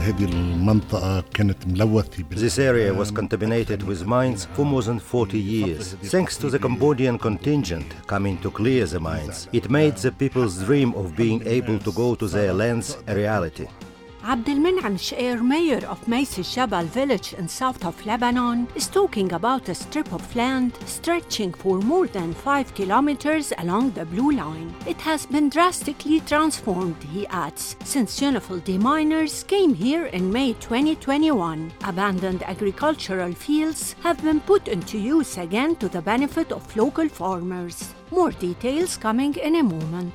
This area was contaminated with mines for more than 40 years. Thanks to the Cambodian contingent coming to clear the mines, it made the people's dream of being able to go to their lands a reality. Abdelmenam Sheir, mayor of Maiz Jabal village in south of Lebanon, is talking about a strip of land stretching for more than 5 kilometers along the Blue Line. It has been drastically transformed, he adds, since UNIFIL deminers came here in May 2021. Abandoned agricultural fields have been put into use again to the benefit of local farmers. More details coming in a moment.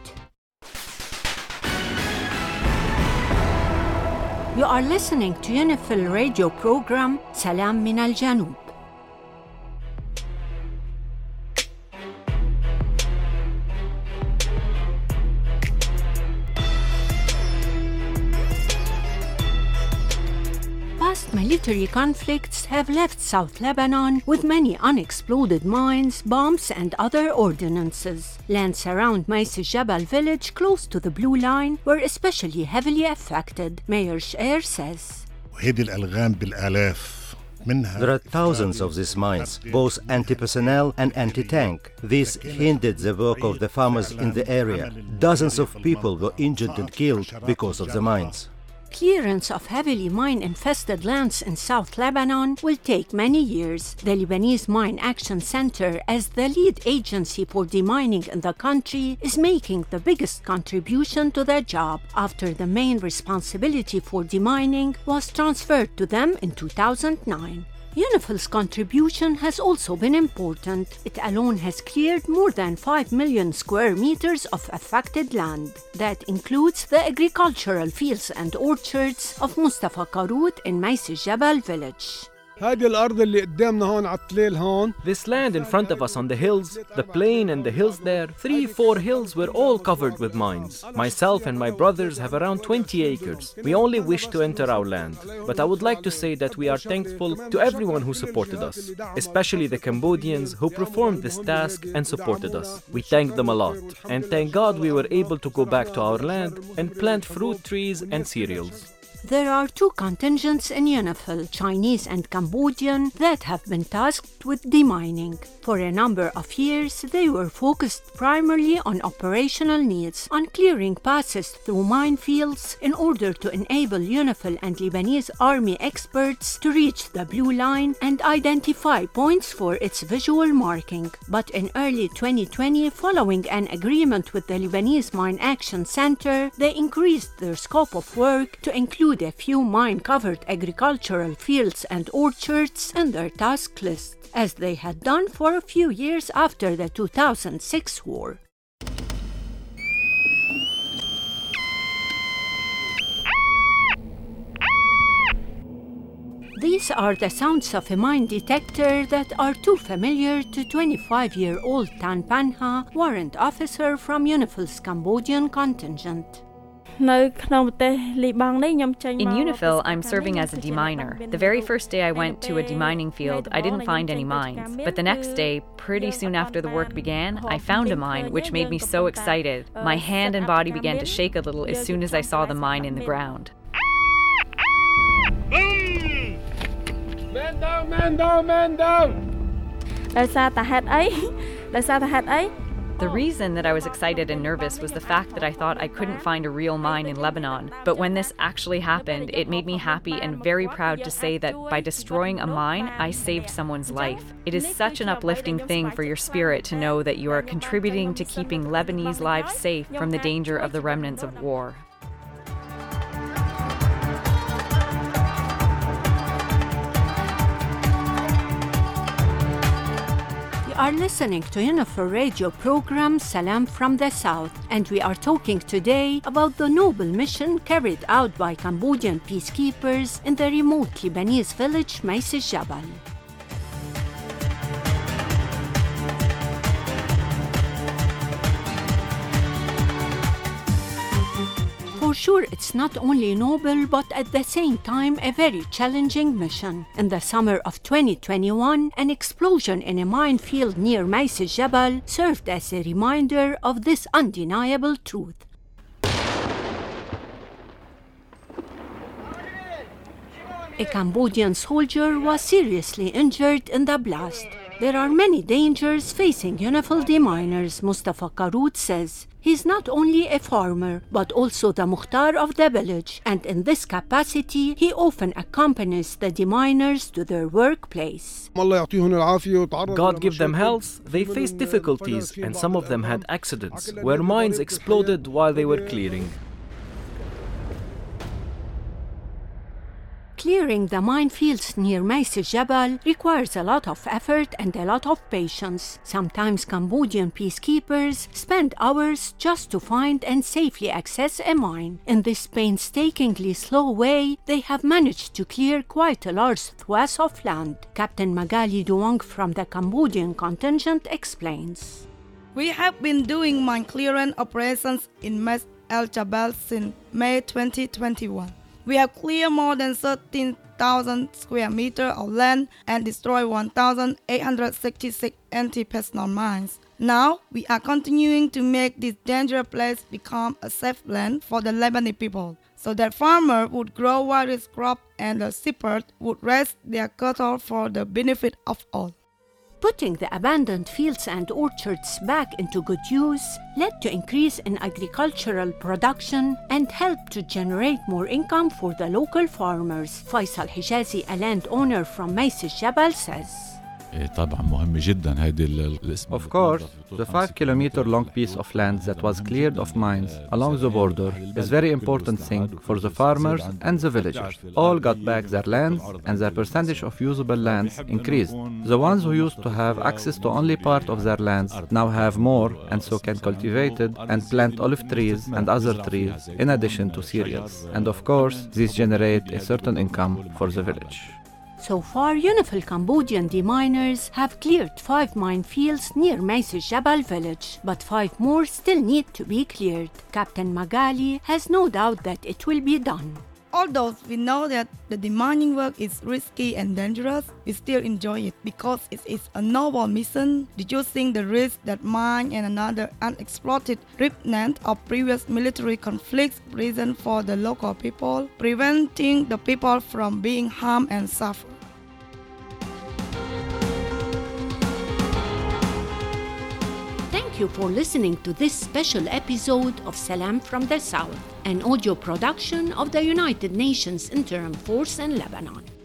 You are listening to UNIFIL radio program Salam Min Al Janub. Past military conflicts have left South Lebanon with many unexploded mines, bombs, and other ordnances. Lands around Maiz Jabal village close to the Blue Line were especially heavily affected, Mayor Sheir says. There are thousands of these mines, both anti-personnel and anti-tank. This hindered the work of the farmers in the area. Dozens of people were injured and killed because of the mines. Clearance of heavily mine-infested lands in South Lebanon will take many years. The Lebanese Mine Action Center, as the lead agency for demining in the country, is making the biggest contribution to the job after the main responsibility for demining was transferred to them in 2009. UNIFIL's contribution has also been important. It alone has cleared more than 5 million square meters of affected land. That includes the agricultural fields and orchards of Mustafa Karut in Maiz Jabal village. This land in front of us on the hills, the plain and the hills there, 3-4 hills were all covered with mines. Myself and my brothers have around 20 acres. We only wish to enter our land. But I would like to say that we are thankful to everyone who supported us, especially the Cambodians who performed this task and supported us. We thank them a lot, and thank God we were able to go back to our land and plant fruit trees and cereals. There are two contingents in UNIFIL, Chinese and Cambodian, that have been tasked with demining. For a number of years, they were focused primarily on operational needs, on clearing passes through minefields in order to enable UNIFIL and Lebanese army experts to reach the Blue Line and identify points for its visual marking. But in early 2020, following an agreement with the Lebanese Mine Action Center, they increased their scope of work to include a few mine-covered agricultural fields and orchards in their task list, as they had done for a few years after the 2006 war. These are the sounds of a mine detector that are too familiar to 25-year-old Tan Panha, warrant officer from UNIFIL's Cambodian contingent. In UNIFIL, I'm serving as a deminer. The very first day I went to a demining field, I didn't find any mines. But the next day, pretty soon after the work began, I found a mine, which made me so excited. My hand and body began to shake a little as soon as I saw the mine in the ground. Man down, man down, man down! The reason that I was excited and nervous was the fact that I thought I couldn't find a real mine in Lebanon. But when this actually happened, it made me happy and very proud to say that by destroying a mine, I saved someone's life. It is such an uplifting thing for your spirit to know that you are contributing to keeping Lebanese lives safe from the danger of the remnants of war. Are listening to UNIFIL radio program Salam from the South, and we are talking today about the noble mission carried out by Cambodian peacekeepers in the remote Lebanese village Maiz Jabal. For sure, it's not only noble, but at the same time a very challenging mission. In the summer of 2021, an explosion in a minefield near Maiz Jabal served as a reminder of this undeniable truth. A Cambodian soldier was seriously injured in the blast. There are many dangers facing UNIFIL deminers, Mustafa Karut says. He's not only a farmer, but also the Mukhtar of the village, and in this capacity, he often accompanies the deminers to their workplace. God give them health. They faced difficulties, and some of them had accidents, where mines exploded while they were clearing. Clearing the minefields near Maisi Jabal requires a lot of effort and a lot of patience. Sometimes Cambodian peacekeepers spend hours just to find and safely access a mine. In this painstakingly slow way, they have managed to clear quite a large swath of land. Captain Magali Duong from the Cambodian contingent explains. We have been doing mine clearance operations in Mas El Jabal since May 2021. We have cleared more than 13,000 square meters of land and destroyed 1,866 anti-personnel mines. Now, we are continuing to make this dangerous place become a safe land for the Lebanese people, so that farmers would grow various crops and the shepherds would raise their cattle for the benefit of all. Putting the abandoned fields and orchards back into good use led to increase in agricultural production and helped to generate more income for the local farmers. Faisal Hijazi, a landowner from Maisi Jabal, says. Of course, the 5-kilometer-long piece of land that was cleared of mines along the border is a very important thing for the farmers and the villagers. All got back their lands and their percentage of usable lands increased. The ones who used to have access to only part of their lands now have more and so can cultivate it and plant olive trees and other trees in addition to cereals. And of course, these generate a certain income for the village. So far, UNIFIL Cambodian deminers have cleared 5 minefields near Maisi Jabal village, but 5 more still need to be cleared. Captain Magali has no doubt that it will be done. Although we know that the demining work is risky and dangerous, we still enjoy it because it is a noble mission, reducing the risk that mine and another unexploited remnant of previous military conflicts present for the local people, preventing the people from being harmed and suffer. Thank you for listening to this special episode of Salam from the South, an audio production of the United Nations Interim Force in Lebanon.